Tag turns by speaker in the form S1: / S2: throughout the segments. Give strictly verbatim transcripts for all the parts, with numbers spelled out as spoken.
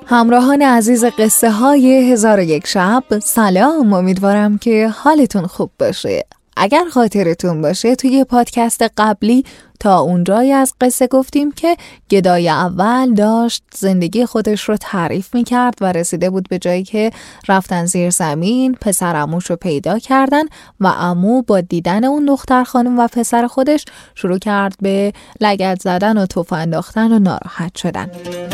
S1: همراهان عزیز قصه های هزار و یک شب، سلام. امیدوارم که حالتون خوب باشه. اگر خاطرتون باشه توی پادکست قبلی تا اونجایی از قصه گفتیم که گدای اول داشت زندگی خودش رو تعریف میکرد و رسیده بود به جایی که رفتن زیر زمین، پسر عموش رو پیدا کردن و عمو با دیدن اون دختر خانم و پسر خودش شروع کرد به لگد زدن و تف انداختن و ناراحت شدن.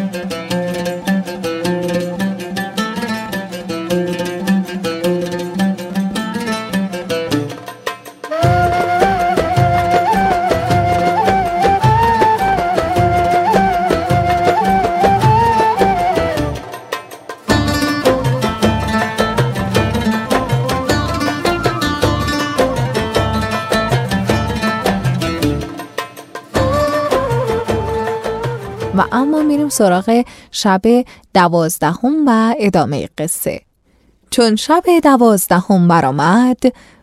S1: و اما میریم سراغ شب دوازدهم و ادامه قصه. چون شب دوازدهم برآمد،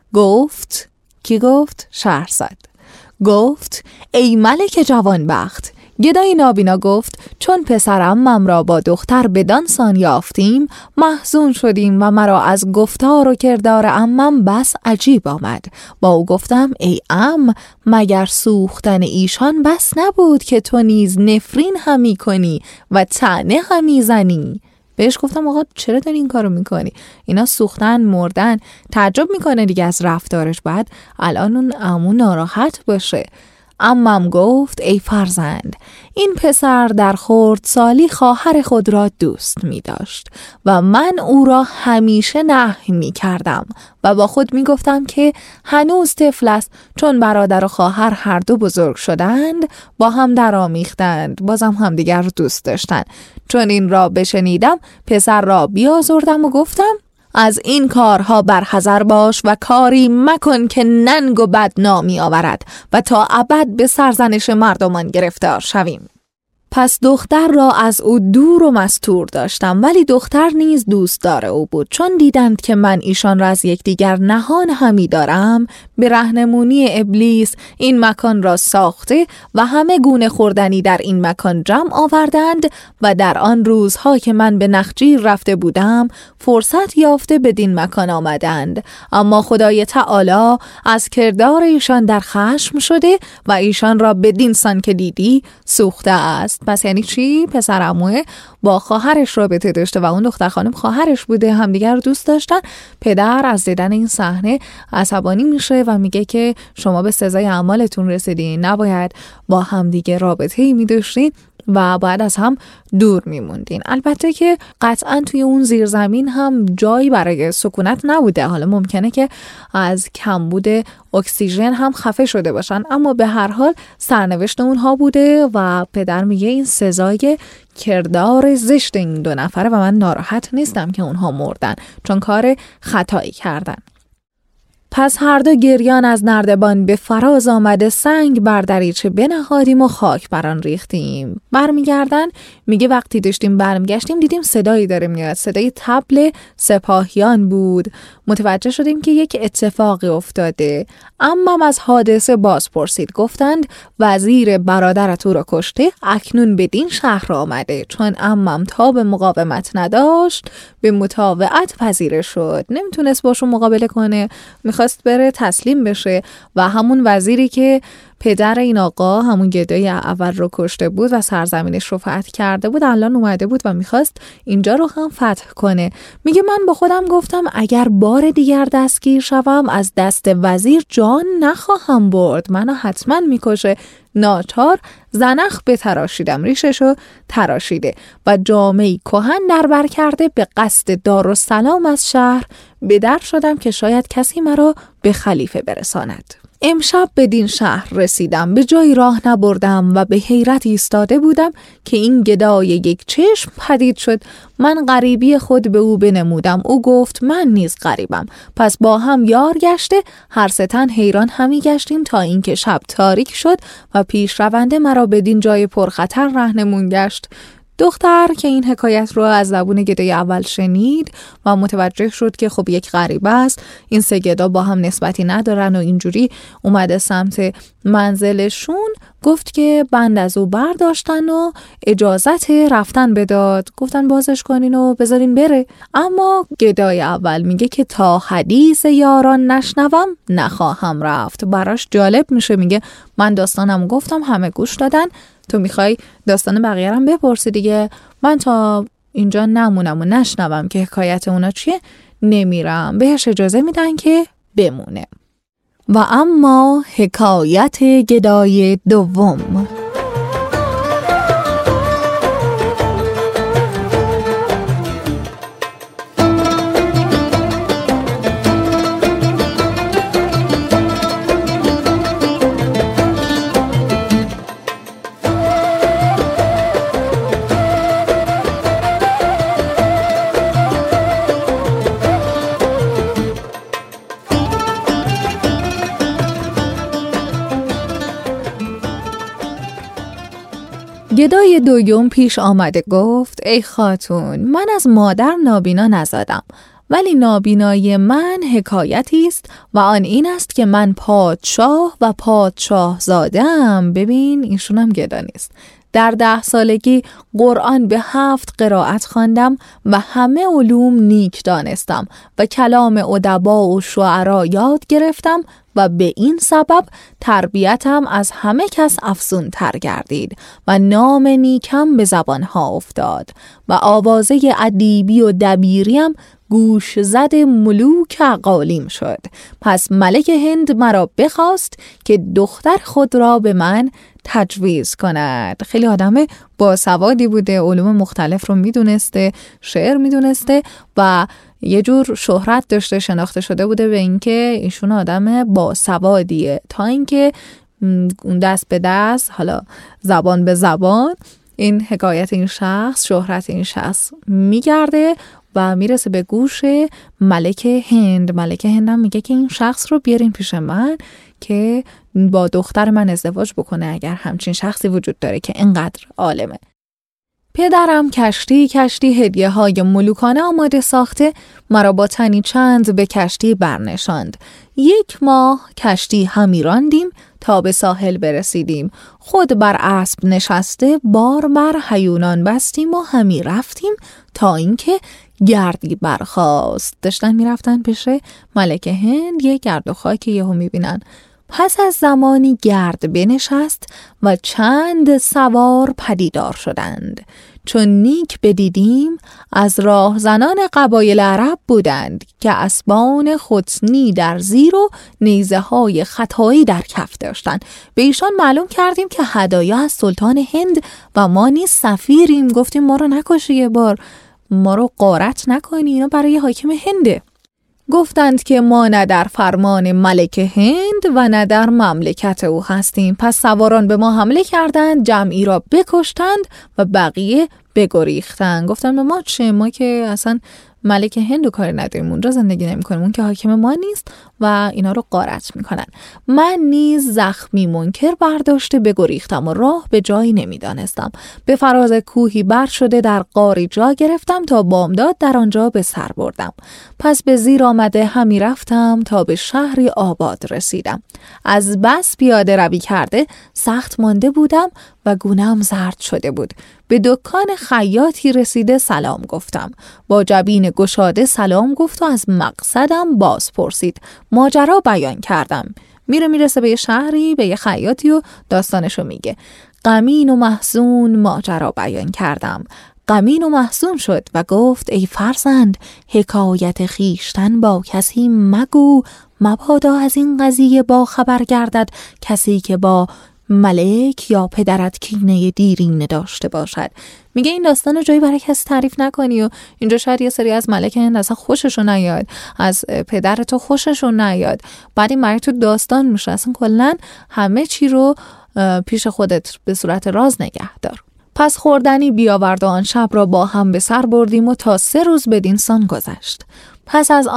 S1: گفت کی گفت؟ شهرزاد گفت ای ملک جوانبخت. گدای نابینا گفت چون پسر عمم را با دختر بدان سان یافتیم محزون شدیم و مرا از گفتار و کردار عمم بس عجیب آمد. با او گفتم ای عم، مگر سوختن ایشان بس نبود که تو نیز نفرین همی کنی و طعنه همی زنی؟ بهش گفتم آقا چرا داری این کارو میکنی؟ اینا سوختن مردن. تعجب میکنه دیگه از رفتارش، بعد الان اون عمو ناراحت باشه. عمم گفت ای فرزند، این پسر در خردسالی خواهر خود را دوست می داشت و من او را همیشه نهی می کردم و با خود می گفتم که هنوز طفل است، چون برادر و خواهر هر دو بزرگ شدند با هم درآمیختند، بازم همدیگر رو دوست داشتند. چون این را بشنیدم پسر را بیازردم و گفتم از این کارها برحذر باش و کاری مکن که ننگ و بدنامی آورد و تا ابد به سرزنش مردمان گرفتار شویم. پس دختر را از او دور و مستور داشتم، ولی دختر نیز دوست دار او بود. چون دیدند که من ایشان را از یکدیگر نهان همی دارم، به راهنمونی ابلیس این مکان را ساخته و همه گونه خوردنی در این مکان جمع آوردند و در آن روزها که من به نخجیر رفته بودم فرصت یافته بدین مکان آمدند. اما خدای تعالی از کردار ایشان در خشم شده و ایشان را بدین سان که دیدی سوخته است. پس یعنی چی؟ پسر عموه با خواهرش رابطه داشته و اون دختر خانم خواهرش بوده، همدیگر رو دوست داشتن. پدر از دیدن این صحنه عصبانی میشه و میگه که شما به سزای اعمالتون رسیدین، نباید با همدیگه رابطه‌ای می‌داشتین و باید از هم دور میموندین. البته که قطعا توی اون زیرزمین هم جایی برای سکونت نبوده، حالا ممکنه که از کمبود اکسیژن هم خفه شده باشن، اما به هر حال سرنوشت اونها بوده و پدر میگه این سزای کردار زشت این دو نفره و من ناراحت نیستم که اونها مردن، چون کار خطایی کردن. پس هر دو گریان از نردبان به فراز آمده سنگ بر دریچه بنهادیم و خاک بران ریختیم. برمیگردن میگه وقتی داشتیم برمیگشتیم دیدیم صدایی داره میاد، صدای طبل سپاهیان بود. متوجه شدیم که یک اتفاقی افتاده. عمم از حادثه باز پرسید، گفتند وزیر برادرت او را کشته، اکنون بدین شهر آمده. چون عمم تا به مقاومت نداشت به مطاوعت پذیره شد، نمیتونست باشون مقابله کنه، میخواست بره تسلیم بشه و همون وزیری که پدر این آقا همون گدای اول رو کشته بود و سرزمینش رو فتح کرده بود الان اومده بود و میخواست اینجا رو هم فتح کنه. میگه من با خودم گفتم اگر بار دیگر دستگیر شوم از دست وزیر جان نخواهم برد، منو حتما میکشه. ناچار زنخ بتراشیدم، ریششو تراشیده و جامه‌ای کهن در بر کرده به قصد دارالسلام از شهر به در شدم که شاید کسی مرا به خلیفه برساند. امشب بدین شهر رسیدم، به جای راه نبردم و به حیرت ایستاده بودم که این گدای یک چشم پدید شد. من غریبی خود به او بنمودم، او گفت من نیز غریبم. پس با هم یار گشته هر سه تن حیران همی گشتیم تا اینکه شب تاریک شد و پیش رونده مرا بدین جای پرخطر راهنمون گشت. دختر که این حکایت رو از زبون گدای اول شنید و متوجه شد که خب یک غریبه است، این سه گدا با هم نسبتی ندارن و اینجوری اومده سمت منزلشون، گفت که بند از او برداشتن و اجازت رفتن بداد. گفتن بازش کنین و بذارین بره. اما گدای اول میگه که تا حدیث یاران نشنوم نخواهم رفت. براش جالب میشه، میگه من داستانم گفتم، همه گوش دادن، تو میخوای داستان بقیه هم بپرسی دیگه، من تا اینجا نمونم و نشنوم که حکایت اونا چیه نمیرم. بهش اجازه میدن که بمونه. و اما حکایت گدای دوم. گدای دوم پیش آمده گفت ای خاتون، من از مادر نابینا نزادم، ولی نابینایی من حکایتی است و آن این است که من پادشاه و پادشاه زادم. ببین ایشون هم گدا نیست. در ده سالگی قرآن به هفت قرائت خواندم و همه علوم نیک دانستم و کلام ادبا و شعرا یاد گرفتم و به این سبب تربیتم از همه کس افزون تر گردید و نام نیکم به زبانها افتاد و آوازه ادیبی و دبیریم گوش زد ملوک اقالیم شد. پس ملک هند مرا بخواست که دختر خود را به من تجویز کند. خیلی آدم باسوادی بوده، علوم مختلف رو میدونسته، شعر میدونسته و یه جور شهرت داشته، شناخته شده بوده به اینکه ایشون آدم باسوادیه، تا اینکه دست به دست، حالا زبان به زبان، این حکایت این شخص، شهرت این شخص میگرده و میرسه به گوش ملک هند. ملک هند هم میگه که این شخص رو بیارین پیش من که با دختر من ازدواج بکنه، اگر همچین شخصی وجود داره که اینقدر عالمه. پدرم کشتی کشتی هدیه های ملوکانه آماده ساخته مرا با تنی چند به کشتی برنشاند. یک ماه کشتی همی راندیم تا به ساحل برسیدیم. خود بر اسب نشسته بار بر هیونان بستیم و همی رفتیم تا اینکه گردی برخاست. داشتن میرفتن پیش ملک هند، یه گرد و خاکی یهو میبینن. پس از زمانی گرد بنشست و چند سوار پدیدار شدند. چون نیک بدیدیم از راه زنان قبایل عرب بودند که اسبان ختنی در زیر و نیزه های خطایی در کف داشتند. به ایشان معلوم کردیم که هدایا از سلطان هند و ما نیز سفیریم. گفتیم ما رو نکشی، یه بار ما رو غارت نکنی، اینا برای حاکم هنده. گفتند که ما نه در فرمان ملک هند و نه در مملکت او هستیم. پس سواران به ما حمله کردند، جمعی را بکشتند و بقیه بگریختند. گفتند به ما چه، ما که اصلا ملک هند و کاری نداریم، اونجا زندگی نمی کنیم، اون که حاکم ما نیست و اینا رو غارت میکنن. من نیز زخمی منکر برداشته بگریختم و راه به جایی نمیدانستم. به فراز کوهی بر شده در غاری جا گرفتم تا بامداد در آنجا به سر بردم. پس به زیر آمده همی رفتم تا به شهری آباد رسیدم. از بس پیاده روی کرده سخت مانده بودم و گونه‌ام زرد شده بود. به دکان خیاطی رسیده سلام گفتم. با جبین گشاده سلام گفت و از مقصدم باز پرسید. ماجرا بیان کردم. میره میرسه به یه شهری، به یه خیاطی و داستانشو میگه. غمین و محزون ماجرا بیان کردم. غمین و محزون شد و گفت ای فرزند، حکایت خیشتن با کسی مگو، مبادا از این قضیه با خبر گردد کسی که با ملک یا پدرت کینه دیرینه داشته باشد. میگه این داستان رو جایی برای کسی تعریف نکنی و اینجا شاید یه سری از ملک هند اصلا خوششون نیاد، از پدر تو خوششون نیاد، بعد این مرگ تو داستان میشه. اصلا کلن همه چی رو پیش خودت به صورت راز نگه دار. پس خوردنی بیاورد و آن شب را با هم به سر بردیم و تا سه روز بدین سان گذشت. پس از آن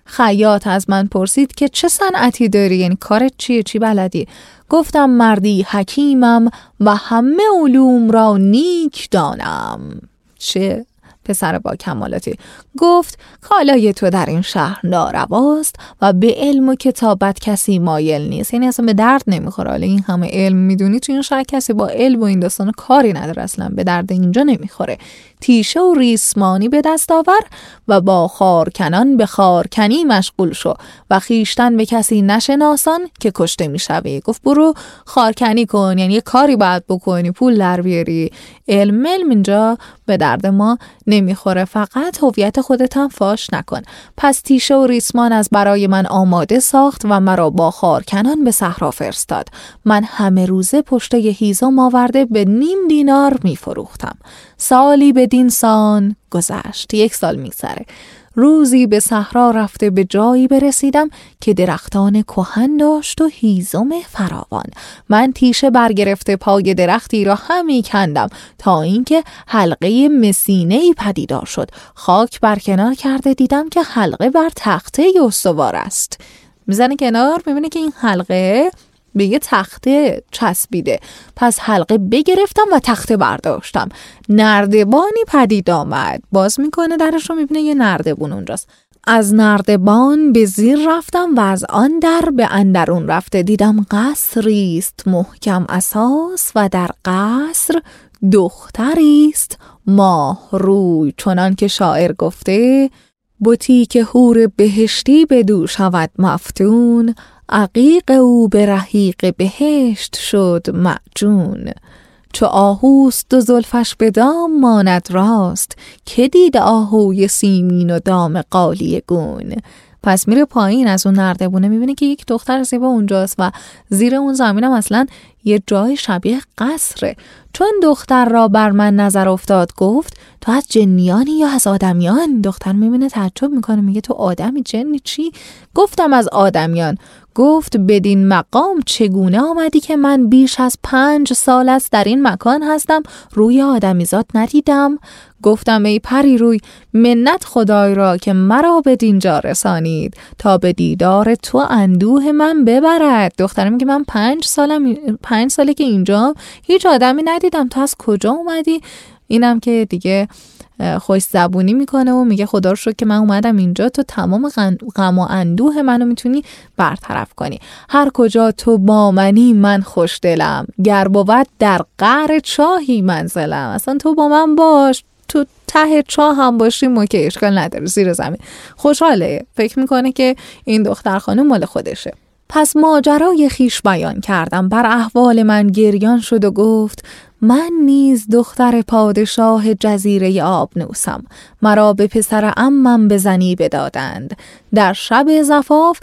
S1: خیاط از من پرسید که چه صنعتی داری، یعنی کارت چیه، چی بلدی؟ گفتم مردی حکیمم و همه علوم را نیک دانم. چه پسر با کمالاتی. گفت کالای تو در این شهر نارواست و به علم و کتابت کسی مایل نیست، یعنی اصلا به درد نمیخوره. حالا این همه علم میدونی تو این شهر کسی با علم و این داستان کاری نداره، اصلا به درد اینجا نمیخوره. تیشه و ریسمانی به دست آور و با خارکنان به خارکنی مشغول شو و خیشتن به کسی نشناسان که کشته میشوی. گفت برو خارکنی کن، یعنی یه کاری باید بکنی، پول در بیاری. علم علم اینجا به درد ما نمیخوره، فقط هویت خودت هم فاش نکن. پس تیشه و ریسمان از برای من آماده ساخت و مرا با خارکنان به صحرا فرستاد. من همه روزه پشته هیزم آورده به نیم دینار میفروختم. سالی به دین سان گذشت، یک سال میگذره. روزی به صحرا رفته به جایی برسیدم که درختان کهن داشت و هیزم فراوان. من تیشه برگرفته پای درختی را همی کندم تا اینکه حلقه مسینه‌ای پدیدار شد. خاک برکنار کرده دیدم که حلقه بر تخته استوار است. میزنه کنار، میبینه که این حلقه به یه تخته چسبیده. پس حلقه بگرفتم و تخته برداشتم. نردبانی پدید آمد. باز میکنه درش رو، میبینه یه نردبون اونجاست. از نردبان به زیر رفتم و از آن در به اندرون رفته دیدم قصری است محکم اساس و در قصر دختری است ماه روی، چنان که شاعر گفته بتی که حور بهشتی بدو شود مفتون، عقیق او به رحیق بهشت شد معجون. چو آهوست و زلفش به دام ماند راست، که دید آهوی سیمین و دام قالی گون. پس میره پایین از اون نردبونه، میبینه که یک دختر زیبا اونجاست و زیر اون زمینم اصلا یه جای شبیه قصره. چون دختر را بر من نظر افتاد گفت تو از جنیانی یا از آدمیان؟ دختر میبینه تعجب میکنه، میگه تو آدمی جنی چی؟ گفتم از آدمیان. گفت بدین مقام چگونه آمدی که من بیش از پنج سال است در این مکان هستم روی آدمیزاد ندیدم؟ گفتم ای پری روی، منت خدای را که مرا به دینجا رسانید تا به دیدار تو اندوه من ببرد. دخترم میگه من پنج سالم پنج ساله که اینجا هیچ آدمی ندیدم، تو از کجا اومدی؟ اینم که دیگه خوش زبونی میکنه و میگه خدا رو شکر که من اومدم اینجا، تو تمام غم و اندوه منو میتونی برطرف کنی. هر کجا تو با منی من خوش دلم، گر بود در قعر چاهی منزلم. اصلا تو با من باش، تو ته چاه هم باشی ما که اشکال نداره، زیر زمین. خوشحاله، فکر میکنه که این دختر خانم مال خودشه. پس ماجرای خیش بیان کردم، بر احوال من گریان شد و گفت من نیز دختر پادشاه جزیره آبنوسم، مرا به پسر عمم بزنی بدادند. در شب زفاف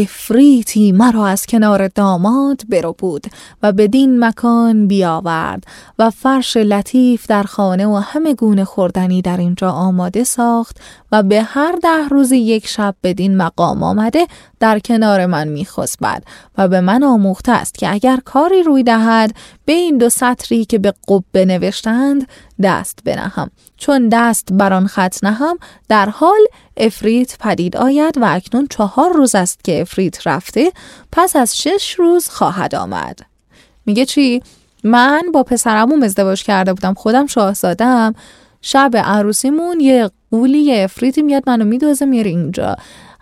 S1: افریتی مرا از کنار داماد برو بود و بدین مکان بیاورد و فرش لطیف در خانه و همه گونه خوردنی در اینجا آماده ساخت و به هر ده روز یک شب بدین مقام آمده در کنار من میخسبد و به من آموخته است که اگر کاری روی دهد به این دو سطری که به قبه نوشتند دست بنهم. چون دست بران خط نهم در حال افریت پدید آید و اکنون چهار روز است که افریت رفته، پس از شش روز خواهد آمد. میگه چی؟ من با پسرمون ازدواج کرده بودم، خودم شاهزادم. شب عروسیمون یه قولی یه افریتی میاد منو میدوزه میاره اینجا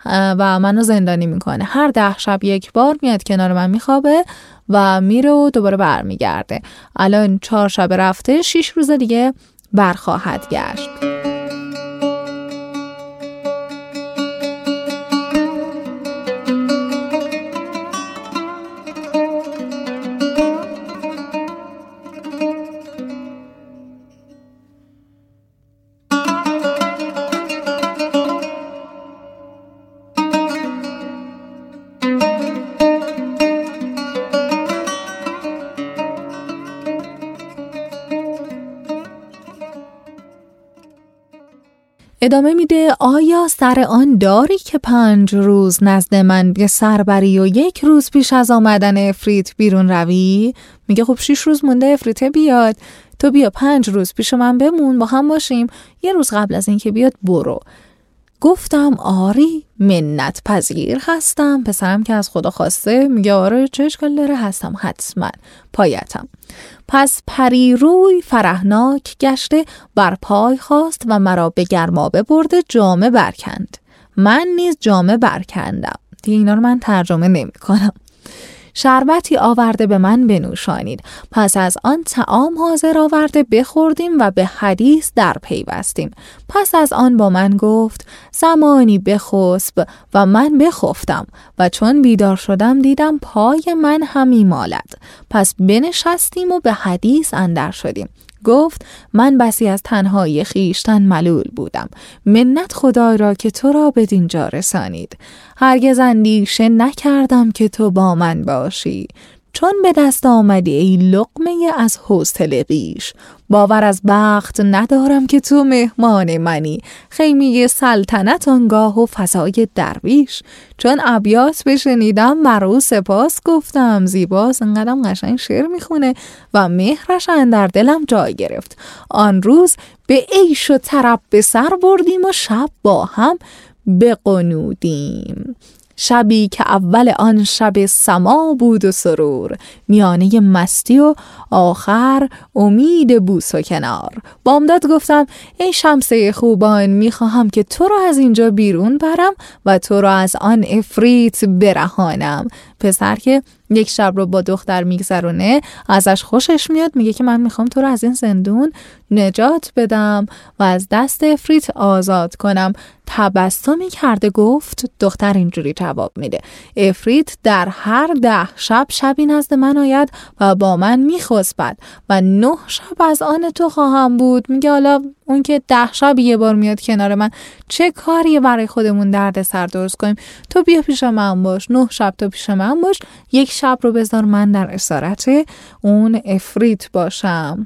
S1: و منو زندانی میکنه. هر ده شب یک بار میاد کنار من میخوابه و میره و دوباره برمیگرده. الان چهار شب رفته، شش روز دیگه برخواهد گشت. ادامه میده آیا سر آن داری که پنج روز نزد من به سر بری و یک روز پیش از آمدن افریت بیرون روی؟ میگه خب شش روز مونده افریته بیاد، تو بیا پنج روز پیش من بمون با هم باشیم، یه روز قبل از این که بیاد برو. گفتم آری منت پذیر هستم. پسرم که از خدا خواسته میگه آره چه اشکال داره، هستم حتما پایتم. پس پری روی فرحناک گشته بر پای خواست و مرا به گرمابه برده جامه برکند. من نیز جامه برکندم. دیگه اینا رو من ترجمه نمی کنم. شربتی آورده به من بنوشانید. پس از آن طعام حاضر آورده بخوردیم و به حدیث در پیوستیم. پس از آن با من گفت زمانی بخسب و من بخفتم و چون بیدار شدم دیدم پای من همی مالد. پس بنشستیم و به حدیث اندر شدیم. گفت من بسی از تنهایی خیشتن ملول بودم. منت خدای را که تو را بدین جا رسانید. هرگز اندیشه نکردم که تو با من باشی. چون به دست آمدی ای لقمه از حوصله بیش. باور از بخت ندارم که تو مهمان منی. خیمه سلطنت آنگاه و فضای درویش. چون ابیات بشنیدم بر او سپاس گفتم. زیباست، انقدرم قشنگ شعر میخونه و مهرش اندر دلم جای گرفت. آن روز به عیش و طرب به سر بردیم و شب با هم بقنودیم. شبی که اول آن شب سما بود و سرور، میانه مستی و آخر امید بوس و کنار. بامداد گفتم ای شمسه خوبان، میخواهم که تو را از اینجا بیرون برم و تو را از آن افریت برهانم. پسر که یک شب رو با دختر میگذرونه ازش خوشش میاد، میگه که من میخوام تو رو از این زندون نجات بدم و از دست افریت آزاد کنم. تبسمی کرده گفت، دختر اینجوری جواب میده افریت در هر ده شب شبی نزد من آید و با من میخسبد و نه شب از آن تو خواهم بود. میگه حالا اون که ده شب یه بار میاد کنار من، چه کاریه برای خودمون درد سر درست کنیم؟ تو بیا پیش من باش، نه شب تو پیش من باش، یک شب رو بذار من در اسارت اون افریت باشم.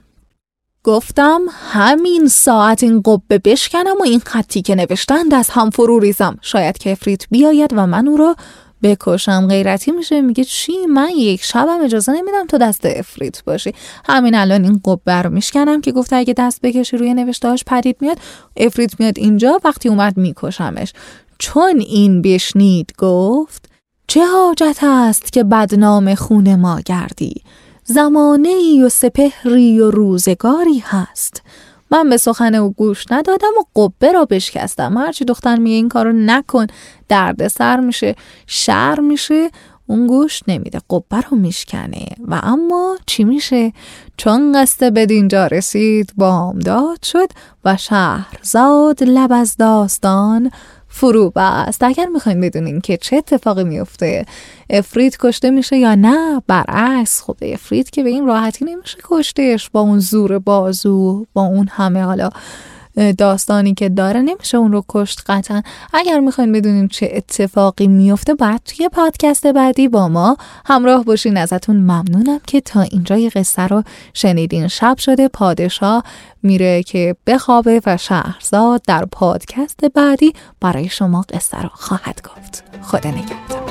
S1: گفتم همین ساعت این قبه بشکنم و این خطی که نوشتند از هم فرو ریزم. شاید که افریت بیاید و من او رو بکشم. غیرتی میشه، میگه چی؟ من یک شبم اجازه نمیدم تو دست افریت باشی. همین الان این قبه رو میشکنم که گفته اگه دست بکشی روی نوشتهاش پدید میاد، افریت میاد اینجا، وقتی اومد میکشمش. چون این بشنید گفت چه حاجت است که بدنام خون ما گردی؟ زمانه‌ای و سپهری و روزگاری هست. من به سخن او گوش ندادم و قبه را بشکستم. هرچی دختر میگه این کارو نکن، درد سر میشه، شر میشه، اون گوش نمیده، قبه رو میشکنه. و اما چی میشه؟ چون قصه بدینجا رسید بامداد شد و شهرزاد لب از داستان فرو بست. اگر میخواین بدونین که چه اتفاقی میفته، افریت کشته میشه یا نه، برعکس، خب افریت که به این راحتی نمیشه کشتهش، با اون زور بازو، با اون همه حالا داستانی که داره نمیشه اون رو کشت قطعا. اگر میخواین بدونین چه اتفاقی میفته، بعد توی پادکست بعدی با ما همراه باشین. ازتون ممنونم که تا اینجای قصه رو شنیدین. شب شده، پادشاه میره که بخوابه و شهرزاد در پادکست بعدی برای شما قصه رو خواهد گفت. خدا نگهدار.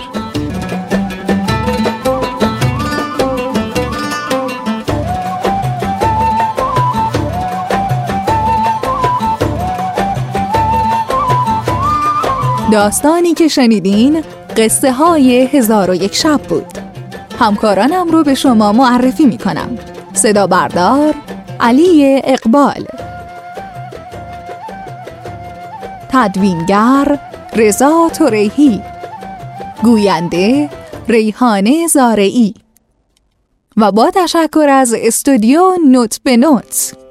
S1: داستانی که شنیدین قصه های هزار و یک شب بود. همکارانم رو به شما معرفی می کنم. صدا بردار علی اقبال، تدوینگر رضا توریهی، گوینده ریحانه زارعی و با تشکر از استودیو نوت به نوت.